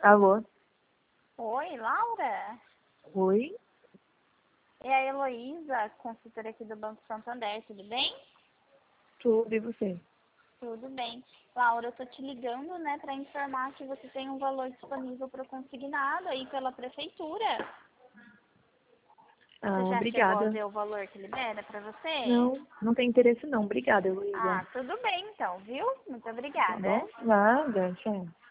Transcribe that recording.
Alô? Oi, Laura? Oi? É a Heloísa, consultora aqui do Banco Santander, tudo bem? Tudo, e você? Tudo bem. Laura, eu tô te ligando, né, para informar que você tem um valor disponível para consignado aí pela prefeitura. Você Ah, já chegou a obrigada. ver o valor que libera para você? Não tem interesse não. Obrigada, Heloísa. Ah, tudo bem então, viu? Muito Tá obrigada. bom? Nada, tchau.